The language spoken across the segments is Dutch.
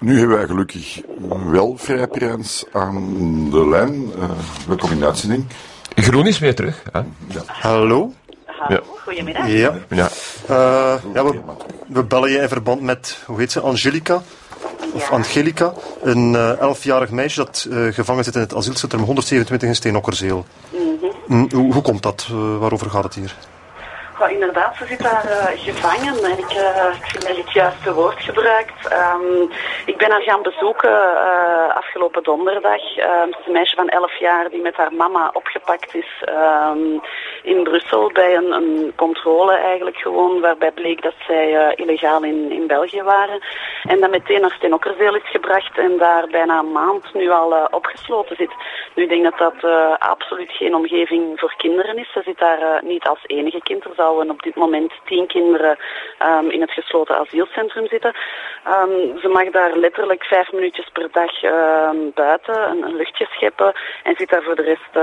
Nu hebben wij gelukkig wel Freya Pirijns aan de lijn. Welkom in de uitzending. Groen is weer terug. Hè? Ja. Hallo. Hallo, goedemiddag. Ja. We bellen je in verband met, hoe heet ze, Angelica? Of Angelica, een 11-jarig meisje dat gevangen zit in het asielcentrum 127 in Steenokkerzeel. Hoe komt dat? Waarover gaat het hier? Ja, inderdaad, ze zit daar gevangen en ik vind dat je het juiste woord gebruikt. Ik ben haar gaan bezoeken afgelopen donderdag. Het is een meisje van 11 jaar die met haar mama opgepakt is in Brussel bij een controle eigenlijk gewoon, waarbij bleek dat zij illegaal in België waren. En dan meteen naar Steenokkerzeel is gebracht en daar bijna een maand nu al opgesloten zit. Nu, ik denk dat dat absoluut geen omgeving voor kinderen is. Ze zit daar niet als enige kind. Er zouden op dit moment 10 kinderen in het gesloten asielcentrum zitten. Ze mag daar letterlijk 5 minuutjes per dag buiten een luchtje scheppen en zit daar voor de rest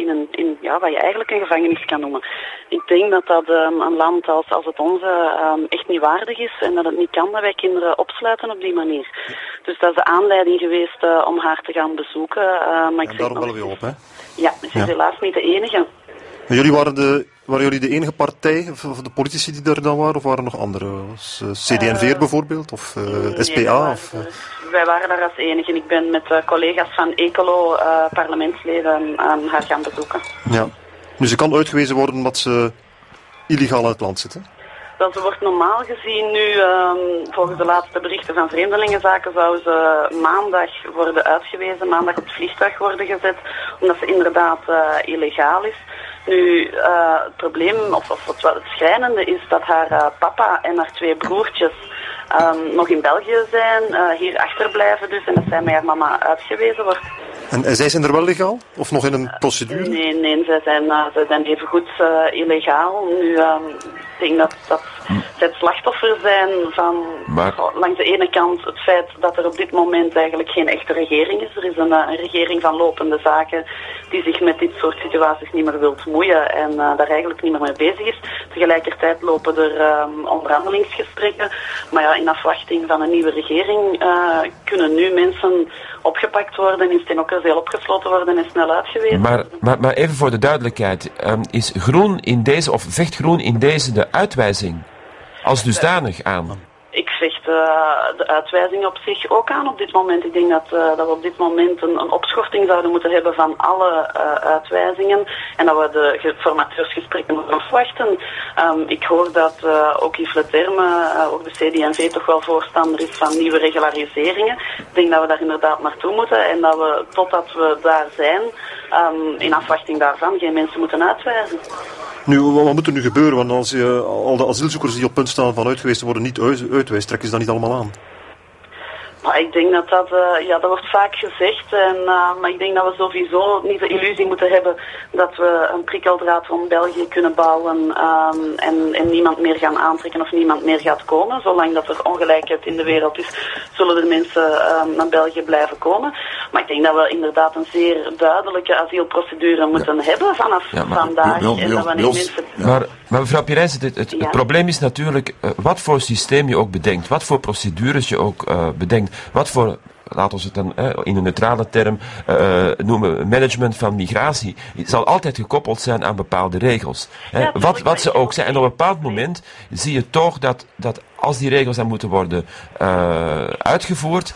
in wat je eigenlijk een gevangenis kan noemen. Ik denk dat dat een land als het onze echt niet waardig is en dat het niet kan dat wij kinderen opsluiten op die manier. Dus dat is de aanleiding geweest om haar te gaan bezoeken. Maar en daarom bellen we op, hè? Ja, ze is helaas niet de enige. Maar jullie waren jullie de enige partij, of de politici die er dan waren, of waren er nog andere? CD&V bijvoorbeeld, of SPA? Wij waren daar als enige. Ik ben met collega's van Ecolo, parlementsleden, haar gaan bezoeken. Ja. Dus ze kan uitgewezen worden omdat ze illegaal uit het land zitten? Wel, ze wordt normaal gezien nu, volgens de laatste berichten van Vreemdelingenzaken, zou ze maandag worden uitgewezen, maandag op het vliegtuig worden gezet, omdat ze inderdaad illegaal is. Nu, het probleem, of het schrijnende is dat haar papa en haar 2 broertjes nog in België zijn, hier achterblijven dus, en dat zij met haar mama uitgewezen wordt. En zij zijn er wel legaal? Of nog in een procedure? Nee, zij zijn evengoed illegaal. Nu, ik denk dat zij het slachtoffer zijn van langs de ene kant het feit dat er op dit moment eigenlijk geen echte regering is. Er is een regering van lopende zaken die zich met dit soort situaties niet meer wilt moeien en daar eigenlijk niet meer mee bezig is. Tegelijkertijd lopen er onderhandelingsgesprekken. Maar ja, in afwachting van een nieuwe regering kunnen nu mensen opgepakt worden, in Steenokkerzeel opgesloten worden en snel uitgewezen worden. Maar even voor de duidelijkheid, is Groen in deze, of vecht Groen in deze de uitwijzing als dusdanig aan? Ik vecht de uitwijzing op zich ook aan op dit moment. Ik denk dat we op dit moment een opschorting zouden moeten hebben van alle uitwijzingen en dat we de formateursgesprekken moeten afwachten. Ik hoor dat ook Yves Leterme, ook de CD&V, toch wel voorstander is van nieuwe regulariseringen. Ik denk dat we daar inderdaad naartoe moeten en dat we, totdat we daar zijn, in afwachting daarvan geen mensen moeten uitwijzen. Nu, wat moet er nu gebeuren? Want als je al de asielzoekers die op punt staan van uitgewezen worden niet uitwijst, trekken ze dat niet allemaal aan? Maar ik denk dat wordt vaak gezegd, maar ik denk dat we sowieso niet de illusie moeten hebben dat we een prikkeldraad rond België kunnen bouwen en niemand meer gaan aantrekken of niemand meer gaat komen. Zolang dat er ongelijkheid in de wereld is, zullen er mensen naar België blijven komen. Maar ik denk dat we inderdaad een zeer duidelijke asielprocedure moeten hebben vanaf vandaag. Maar mevrouw Pirijns, het probleem is natuurlijk wat voor systeem je ook bedenkt, wat voor procedures je ook bedenkt. Wat voor, laten we het dan in een neutrale term noemen, management van migratie, zal altijd gekoppeld zijn aan bepaalde regels. Ja, wat ze ook zijn. En op een bepaald moment zie je toch dat als die regels dan moeten worden uitgevoerd,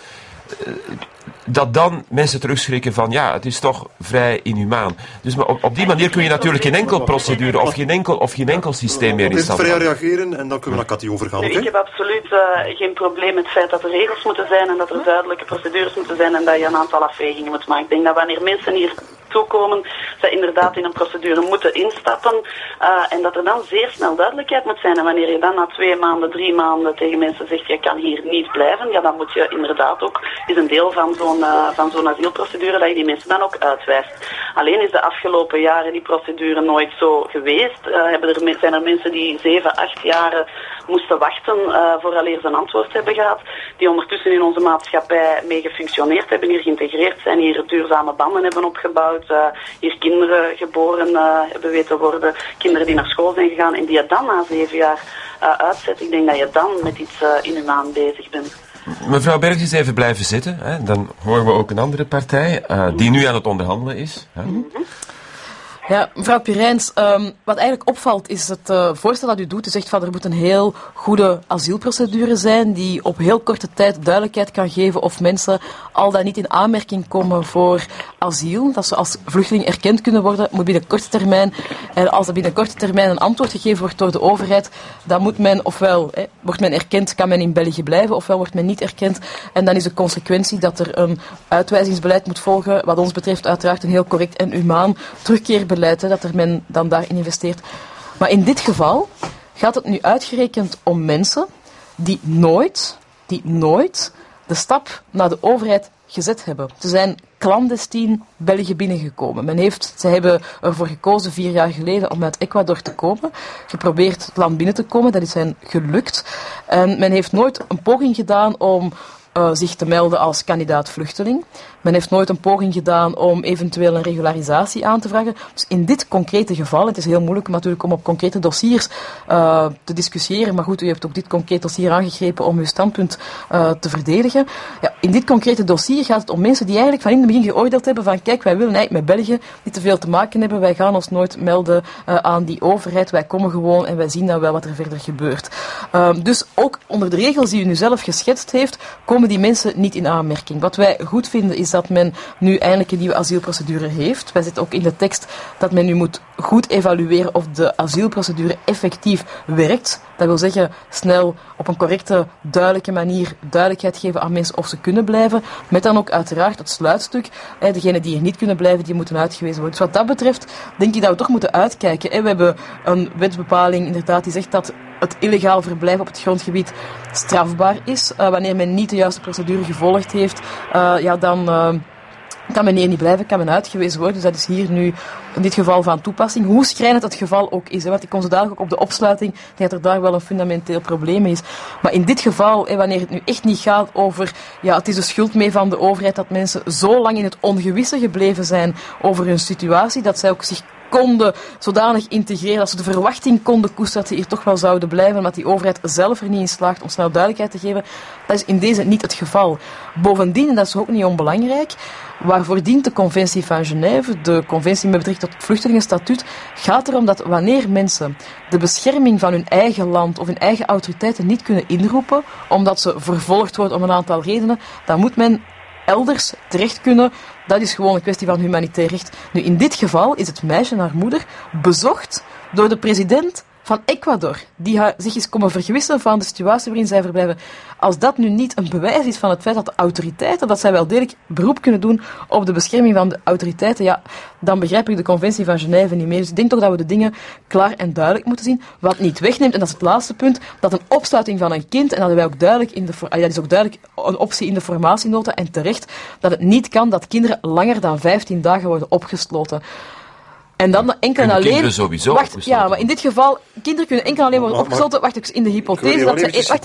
dat dan mensen terugschrikken van het is toch vrij inhumaan. Dus maar op die manier kun je natuurlijk geen enkel procedure of geen enkel systeem meer installeren. Even vrij reageren en dan kunnen we naar Cathy overgaan. Okay? Ik heb absoluut geen probleem met het feit dat er regels moeten zijn en dat er duidelijke procedures moeten zijn en dat je een aantal afwegingen moet maken. Ik denk dat wanneer mensen hier toekomen, zij inderdaad in een procedure moeten instappen en dat er dan zeer snel duidelijkheid moet zijn. En wanneer je dan na 2 maanden, 3 maanden tegen mensen zegt, je kan hier niet blijven, dan moet je inderdaad ook, is een deel van zo'n asielprocedure, dat je die mensen dan ook uitwijst. Alleen is de afgelopen jaren die procedure nooit zo geweest. Zijn er mensen die 7, 8 jaren moesten wachten vooraleer ze een antwoord hebben gehad, die ondertussen in onze maatschappij mee gefunctioneerd hebben, hier geïntegreerd zijn, hier duurzame banden hebben opgebouwd, hier kinderen geboren hebben weten worden, kinderen die naar school zijn gegaan en die je dan na 7 jaar uitzet. Ik denk dat je dan met iets inhumaan bezig bent. Mevrouw Bergs is even blijven zitten. Hè. Dan horen we ook een andere partij die nu aan het onderhandelen is. Hè. Ja, mevrouw Pirijns, wat eigenlijk opvalt is het voorstel dat u doet. U zegt van er moet een heel goede asielprocedure zijn die op heel korte tijd duidelijkheid kan geven of mensen al dan niet in aanmerking komen voor asiel. Dat ze als vluchteling erkend kunnen worden, moet binnen korte termijn. En als er binnen korte termijn een antwoord gegeven wordt door de overheid, dan moet men ofwel, wordt men erkend, kan men in België blijven, ofwel wordt men niet erkend. En dan is de consequentie dat er een uitwijzingsbeleid moet volgen, wat ons betreft uiteraard een heel correct en humaan terugkeerbeleid, dat er men dan daarin investeert. Maar in dit geval gaat het nu uitgerekend om mensen die nooit de stap naar de overheid gezet hebben. Ze zijn clandestien België binnengekomen. Ze hebben ervoor gekozen 4 jaar geleden om uit Ecuador te komen. Geprobeerd het land binnen te komen, dat is hen gelukt. En men heeft nooit een poging gedaan om zich te melden als kandidaat vluchteling. Men heeft nooit een poging gedaan om eventueel een regularisatie aan te vragen. Dus in dit concrete geval, het is heel moeilijk natuurlijk om op concrete dossiers te discussiëren, maar goed, u hebt ook dit concrete dossier aangegrepen om uw standpunt te verdedigen. Ja, in dit concrete dossier gaat het om mensen die eigenlijk van in het begin geoordeeld hebben van kijk, wij willen eigenlijk met België niet te veel te maken hebben, wij gaan ons nooit melden aan die overheid, wij komen gewoon en wij zien dan wel wat er verder gebeurt. Dus ook onder de regels die u nu zelf geschetst heeft, komen die mensen niet in aanmerking. Wat wij goed vinden is dat men nu eindelijk een nieuwe asielprocedure heeft. Wij zetten ook in de tekst dat men nu moet goed evalueren of de asielprocedure effectief werkt. Dat wil zeggen, snel op een correcte, duidelijke manier duidelijkheid geven aan mensen of ze kunnen blijven. Met dan ook uiteraard het sluitstuk. Degenen die er niet kunnen blijven, die moeten uitgewezen worden. Dus wat dat betreft, denk ik dat we toch moeten uitkijken. We hebben een wetsbepaling inderdaad die zegt dat het illegaal verblijf op het grondgebied strafbaar is. Wanneer men niet de juiste procedure gevolgd heeft, dan kan men hier niet blijven, kan men uitgewezen worden. Dus dat is hier nu in dit geval van toepassing. Hoe schrijnend het geval ook is. Want ik kom zo dadelijk ook op de opsluiting, dat er daar wel een fundamenteel probleem is. Maar in dit geval, wanneer het nu echt niet gaat over, het is de schuld mee van de overheid dat mensen zo lang in het ongewisse gebleven zijn over hun situatie, dat zij ook zich konden zodanig integreren dat ze de verwachting konden koesteren dat ze hier toch wel zouden blijven, omdat die overheid zelf er niet in slaagt om snel duidelijkheid te geven. Dat is in deze niet het geval. Bovendien, en dat is ook niet onbelangrijk, waarvoor dient de Conventie van Genève, de conventie met betrekking tot het vluchtelingenstatuut, gaat erom dat wanneer mensen de bescherming van hun eigen land of hun eigen autoriteiten niet kunnen inroepen, omdat ze vervolgd worden om een aantal redenen, dan moet men elders terecht kunnen. Dat is gewoon een kwestie van humanitair recht. Nu, in dit geval is het meisje en haar moeder bezocht door de president van Ecuador, die zich is komen vergewissen van de situatie waarin zij verblijven. Als dat nu niet een bewijs is van het feit dat de autoriteiten, dat zij wel degelijk beroep kunnen doen op de bescherming van de autoriteiten, dan begrijp ik de Conventie van Genève niet meer. Dus ik denk toch dat we de dingen klaar en duidelijk moeten zien. Wat niet wegneemt, en dat is het laatste punt, dat een opsluiting van een kind, en dat wij ook duidelijk dat is ook duidelijk een optie in de formatienota, en terecht, dat het niet kan dat kinderen langer dan 15 dagen worden opgesloten. En dan enkel en alleen. Kinderen sowieso. Wacht, maar in dit geval, kinderen kunnen enkel en alleen worden opgesloten. Wacht, in de hypothese dat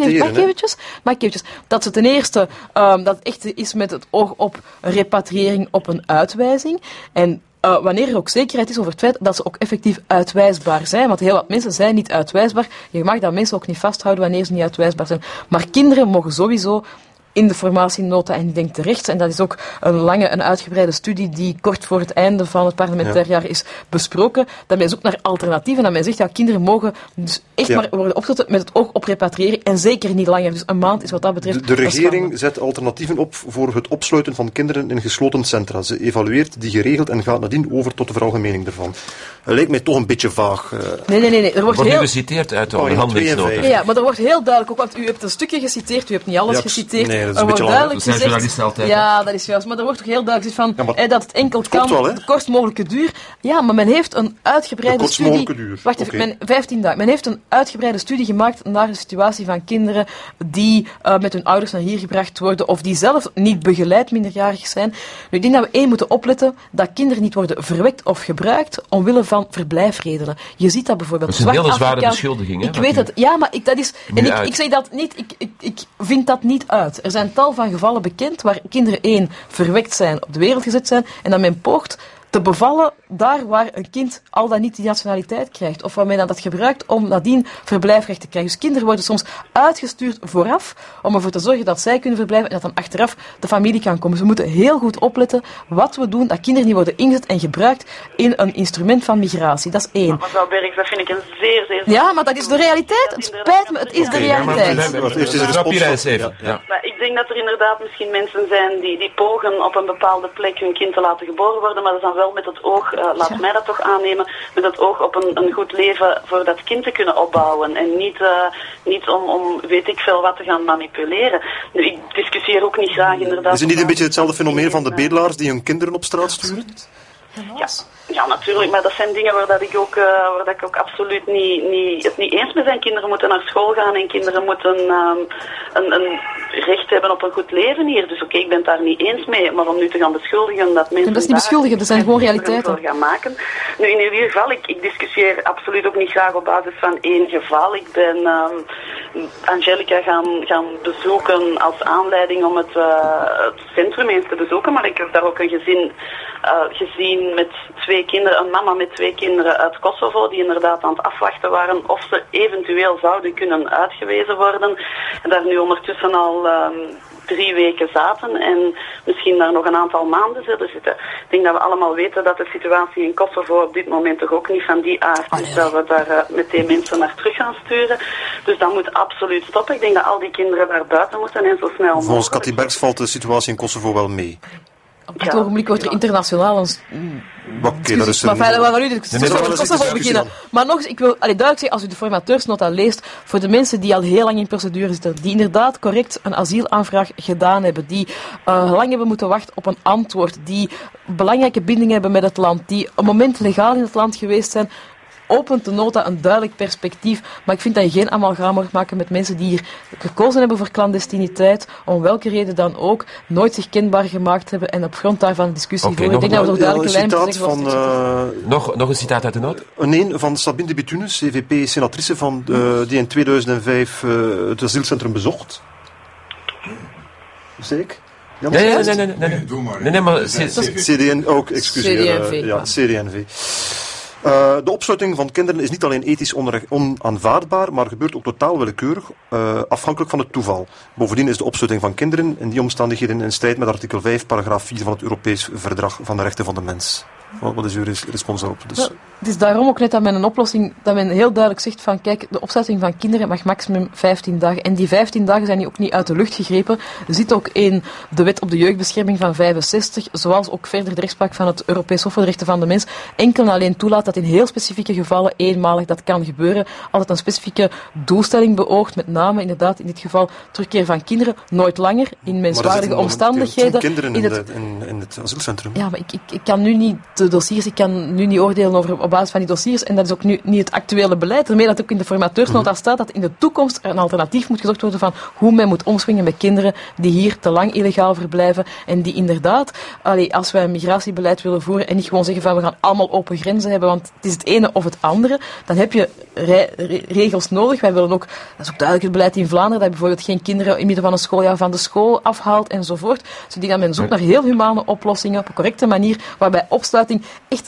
ze. Mag ik eventjes. Dat ze ten eerste, dat het echt is met het oog op repatriëring, op een uitwijzing. En wanneer er ook zekerheid is over het feit dat ze ook effectief uitwijsbaar zijn. Want heel wat mensen zijn niet uitwijsbaar. Je mag dat mensen ook niet vasthouden wanneer ze niet uitwijsbaar zijn. Maar kinderen mogen sowieso in de formatienota, en ik denk terecht, en dat is ook een lange en uitgebreide studie die kort voor het einde van het parlementair jaar is besproken, dat men zoekt naar alternatieven, dat men zegt, kinderen mogen dus echt maar worden opgesloten met het oog op repatriëring, en zeker niet langer. Dus een maand is wat dat betreft. De regering zet alternatieven op voor het opsluiten van kinderen in gesloten centra. Ze evalueert die geregeld en gaat nadien over tot de veralgemening ervan. Dat lijkt mij toch een beetje vaag. Nee. Er wordt nu geciteerd uit de onderhandelingsnota. Ja, maar er wordt heel duidelijk ook, want u hebt een stukje geciteerd, u hebt niet alles geciteerd. Nee, dat is een beetje duidelijk gezegd, altijd. Ja, dat is juist. Maar er wordt toch heel duidelijk gezegd van dat het enkel kan, wel, de kortst mogelijke duur. Ja, maar men heeft een uitgebreide studie. Wacht even, 15 dagen. Men heeft een uitgebreide studie gemaakt naar de situatie van kinderen die met hun ouders naar hier gebracht worden of die zelf niet begeleid minderjarig zijn. Nu, ik denk dat we moeten opletten dat kinderen niet worden verwekt of gebruikt omwille van verblijfredenen. Je ziet dat bijvoorbeeld. Dat is een hele zware beschuldiging. Ik weet het. Ja, maar dat is. En ik zeg dat niet. Ik vind dat niet uit. Er zijn tal van gevallen bekend waar kinderen verwekt zijn, op de wereld gezet zijn, en dat men poogt te bevallen daar waar een kind al dan niet die nationaliteit krijgt. Of waar men dan dat gebruikt om nadien verblijfrecht te krijgen. Dus kinderen worden soms uitgestuurd vooraf om ervoor te zorgen dat zij kunnen verblijven en dat dan achteraf de familie kan komen. Dus we moeten heel goed opletten wat we doen, dat kinderen niet worden ingezet en gebruikt in een instrument van migratie. Dat is 1. Mevrouw Bergs, dat vind ik een zeer... Ja, maar dat is de realiteit. Het spijt me, het is de realiteit. Maar ik denk dat er inderdaad misschien mensen zijn die pogen op een bepaalde plek hun kind te laten geboren worden, maar dat is dan wel met het oog, laat mij dat toch aannemen, met het oog op een goed leven voor dat kind te kunnen opbouwen en niet om weet ik veel wat te gaan manipuleren. Nu, ik discussieer ook niet graag inderdaad... Is het niet een beetje hetzelfde fenomeen van de bedelaars die hun kinderen op straat sturen? Ja, natuurlijk, maar dat zijn dingen waar ik ook absoluut het niet eens mee ben. Kinderen moeten naar school gaan en kinderen moeten een recht hebben op een goed leven hier. Dus oké, ik ben het daar niet eens mee, maar om nu te gaan beschuldigen dat mensen... Dat is niet beschuldigen, dat zijn gewoon realiteiten. ...gaan maken. Nu, in ieder geval, ik discussieer absoluut ook niet graag op basis van één geval. Ik ben Angelica gaan bezoeken als aanleiding om het centrum eens te bezoeken, maar ik heb daar ook een gezin gezien met 2 kinderen, een mama met 2 kinderen uit Kosovo, die inderdaad aan het afwachten waren of ze eventueel zouden kunnen uitgewezen worden. En daar nu ondertussen al 3 weken zaten en misschien daar nog een aantal maanden zullen zitten. Ik denk dat we allemaal weten dat de situatie in Kosovo op dit moment toch ook niet van die aard is dat we daar meteen mensen naar terug gaan sturen. Dus dat moet absoluut stoppen. Ik denk dat al die kinderen daar buiten moeten en zo snel mogelijk. Volgens Cathy Bergs valt de situatie in Kosovo wel mee. Op dit ogenblik wordt er internationaal een... Dat is maar fijn, we gaan nu de discussie over Kosovo beginnen. Maar nog eens, ik wil duidelijk zeggen, als u de formateursnota leest, voor de mensen die al heel lang in procedure zitten, die inderdaad correct een asielaanvraag gedaan hebben, die lang hebben moeten wachten op een antwoord, die belangrijke bindingen hebben met het land, die een moment legaal in het land geweest zijn, opent de nota een duidelijk perspectief. Maar ik vind dat je geen amalgaam moet maken met mensen die hier gekozen hebben voor clandestiniteit, om welke reden dan ook, nooit zich kenbaar gemaakt hebben en op grond daarvan discussie voeren. Ik denk dat we nog duidelijke lijn moeten zeggen. Nog een citaat uit de noot? Nee, van Sabine de Bitunes, CVP-senatrice, die in 2005 het asielcentrum bezocht. Zeker? Nee. Doe maar. Nee, maar... CDN ook, excuseer. CD&V. Ja, CD&V. De opsluiting van kinderen is niet alleen ethisch onaanvaardbaar, maar gebeurt ook totaal willekeurig, afhankelijk van het toeval. Bovendien is de opsluiting van kinderen in die omstandigheden in strijd met artikel 5, paragraaf 4 van het Europees Verdrag van de Rechten van de Mens. Wat is uw respons daarop? Dus... Ja, het is daarom ook net dat men een oplossing, dat men heel duidelijk zegt van kijk, de opsluiting van kinderen mag maximum 15 dagen. En die 15 dagen zijn ook niet uit de lucht gegrepen. Er zit ook in de wet op de jeugdbescherming van 65, zoals ook verder de rechtspraak van het Europees Hof voor de Rechten van de Mens, enkel en alleen toelaat dat in heel specifieke gevallen eenmalig dat kan gebeuren. Altijd een specifieke doelstelling beoogt, met name inderdaad in dit geval terugkeer van kinderen, nooit langer, in menswaardige omstandigheden. Kinderen in het asielcentrum. Ja, maar ik kan nu niet de dossiers, ik kan nu niet oordelen op basis van die dossiers en dat is ook nu niet het actuele beleid. Daarmee dat ook in de formateursnota staat dat in de toekomst er een alternatief moet gezocht worden van hoe men moet omspringen met kinderen die hier te lang illegaal verblijven en die inderdaad, als wij een migratiebeleid willen voeren en niet gewoon zeggen van we gaan allemaal open grenzen hebben, want het is het ene of het andere, dan heb je regels nodig. Wij willen ook, dat is ook duidelijk het beleid in Vlaanderen, dat je bijvoorbeeld geen kinderen in midden van een schooljaar van de school afhaalt enzovoort. Dus ik denk dat men zoekt naar heel humane oplossingen op een correcte manier, waarbij opsluiting echt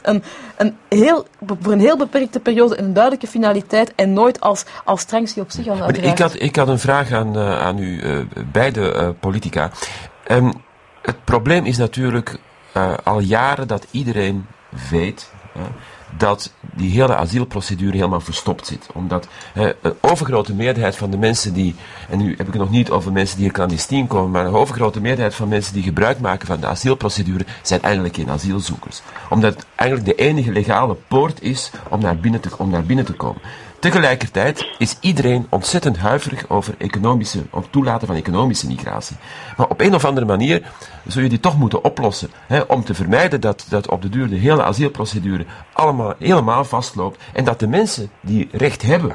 voor een heel beperkte periode een duidelijke finaliteit en nooit als sanctie op zich aan ik had een vraag aan u beide politica. Het probleem is natuurlijk al jaren dat iedereen weet dat die hele asielprocedure helemaal verstopt zit. Omdat een overgrote meerderheid van de mensen die, en nu heb ik het nog niet over mensen die hier clandestien komen, maar een overgrote meerderheid van mensen die gebruik maken van de asielprocedure zijn eigenlijk geen asielzoekers. Omdat het eigenlijk de enige legale poort is om naar binnen te komen. Tegelijkertijd is iedereen ontzettend huiverig over toelaten van economische migratie. Maar op een of andere manier zul je die toch moeten oplossen, om te vermijden dat op de duur de hele asielprocedure helemaal vastloopt en dat de mensen die recht hebben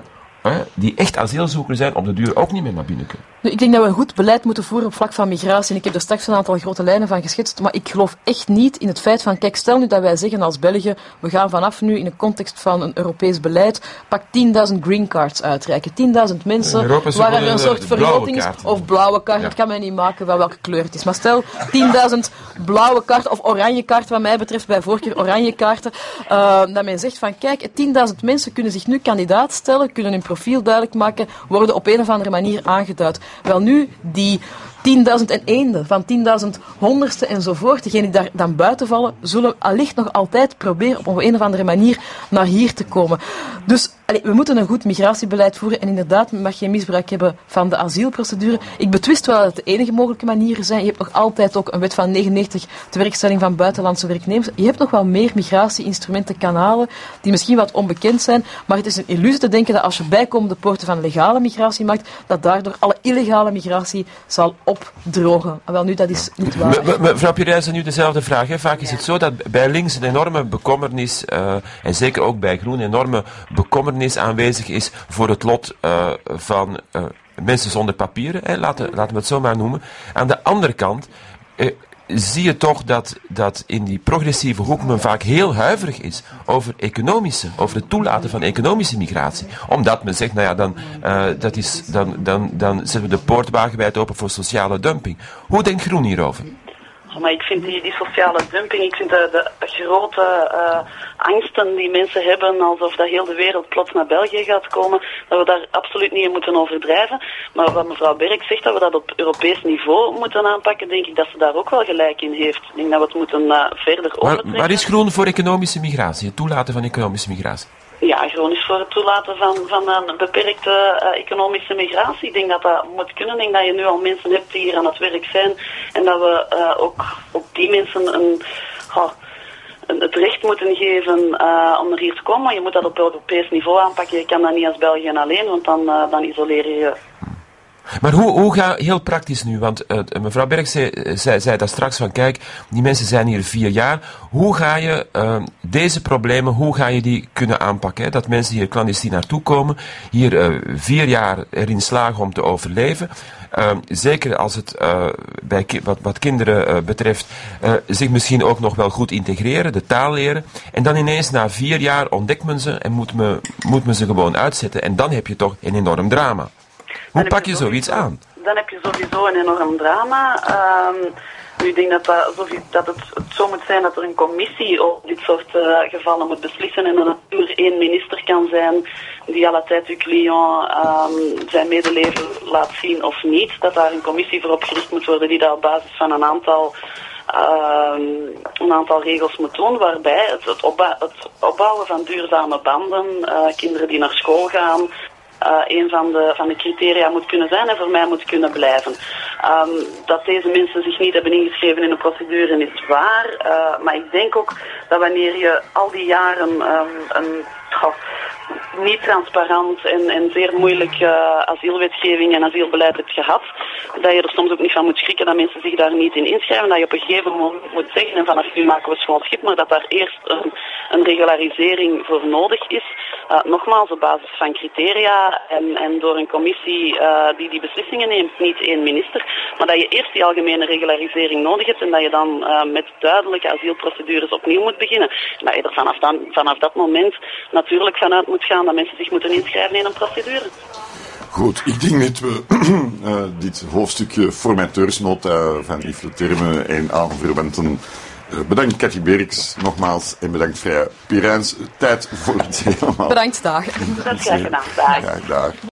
die echt asielzoeker zijn, op de duur ook niet meer naar binnen kunnen. Ik denk dat we een goed beleid moeten voeren op vlak van migratie. En ik heb er straks een aantal grote lijnen van geschetst. Maar ik geloof echt niet in het feit van, kijk, stel nu dat wij zeggen als België, we gaan vanaf nu in de context van een Europees beleid, pak 10.000 green cards uitreiken. 10.000 mensen waar er een soort vergroting is. Of blauwe kaart, dat kan mij niet maken van welke kleur het is. Maar stel 10.000 blauwe kaarten of oranje kaarten, wat mij betreft bij voorkeur oranje kaarten. Dat men zegt van, kijk, 10.000 mensen kunnen zich nu kandidaat stellen, kunnen hun profiel duidelijk maken, worden op een of andere manier aangeduid. Wel nu, die 10.001 van 10.000 honderdste enzovoort, degenen die daar dan buiten vallen, zullen allicht nog altijd proberen op een of andere manier naar hier te komen. Dus we moeten een goed migratiebeleid voeren en inderdaad, men mag geen misbruik hebben van de asielprocedure. Ik betwist wel dat het de enige mogelijke manieren zijn. Je hebt nog altijd ook een wet van 99, tewerkstelling van buitenlandse werknemers. Je hebt nog wel meer migratie-instrumenten, kanalen, die misschien wat onbekend zijn, maar het is een illusie te denken dat als je bijkomende poorten van legale migratie maakt, dat daardoor alle illegale migratie zal opdrogen. Wel nu, dat is niet waar. Mevrouw Pierijzen, nu dezelfde vraag. Hè. Vaak is het zo dat bij links een enorme bekommernis, en zeker ook bij groen, een enorme bekommernis aanwezig is voor het lot van mensen zonder papieren. Hè. Laten we het zo maar noemen. Aan de andere kant zie je toch dat in die progressieve hoek men vaak heel huiverig is over het toelaten van economische migratie. Omdat men zegt, nou ja, dan zetten we de poort wagenwijd open voor sociale dumping. Hoe denkt Groen hierover? Maar ik vind die sociale dumping, ik vind de grote angsten die mensen hebben, alsof dat heel de wereld plots naar België gaat komen, dat we daar absoluut niet in moeten overdrijven. Maar wat mevrouw Berk zegt, dat we dat op Europees niveau moeten aanpakken, denk ik dat ze daar ook wel gelijk in heeft. Ik denk dat we het moeten verder overtrekken. Waar is Groen voor economische migratie, het toelaten van economische migratie? Ja, gewoon is voor het toelaten van een beperkte economische migratie. Ik denk dat dat moet kunnen. Ik denk dat je nu al mensen hebt die hier aan het werk zijn. En dat we ook die mensen het recht moeten geven om naar hier te komen. Maar je moet dat op Europees niveau aanpakken. Je kan dat niet als België alleen, want dan isoleer je je. Maar hoe ga heel praktisch nu, want mevrouw Berg zei daar straks van, kijk, die mensen zijn hier 4 jaar. Hoe ga je deze problemen, hoe ga je die kunnen aanpakken? Hè? Dat mensen hier clandestien naartoe komen, hier 4 jaar erin slagen om te overleven. Zeker als het bij wat kinderen betreft, zich misschien ook nog wel goed integreren, de taal leren. En dan ineens na 4 jaar ontdekt men ze en moet men ze gewoon uitzetten. En dan heb je toch een enorm drama. Hoe pak je zoiets aan? Dan heb je sowieso een enorm drama. Ik denk dat het zo moet zijn dat er een commissie op dit soort gevallen moet beslissen en dat er puur 1 minister kan zijn die à la tête du client zijn medeleven laat zien of niet. Dat daar een commissie voor opgericht moet worden die dat op basis van een aantal regels moet doen, waarbij het opbouwen van duurzame banden, kinderen die naar school gaan, een van de criteria moet kunnen zijn en voor mij moet kunnen blijven. Dat deze mensen zich niet hebben ingeschreven in een procedure is waar, maar ik denk ook dat wanneer je al die jaren niet transparant en zeer moeilijk asielwetgeving en asielbeleid hebt gehad, dat je er soms ook niet van moet schrikken dat mensen zich daar niet in inschrijven, dat je op een gegeven moment moet zeggen, en vanaf nu maken we schoon schip, maar dat daar eerst een regularisering voor nodig is. Nogmaals, op basis van criteria en door een commissie die beslissingen neemt, niet 1 minister, maar dat je eerst die algemene regularisering nodig hebt en dat je dan met duidelijke asielprocedures opnieuw moet beginnen. En dat je er vanaf dat moment natuurlijk vanuit moet gaan dat mensen zich moeten inschrijven in een procedure. Goed, ik denk dat we dit hoofdstukje formateursnota van Yves Leterme en aanverwanten. Bedankt Cathy Berks nogmaals en bedankt Freya Pierijns. Tijd voor het helemaal. Bedankt, dag. Dat is graag gedaan. Dag. Ja, dag.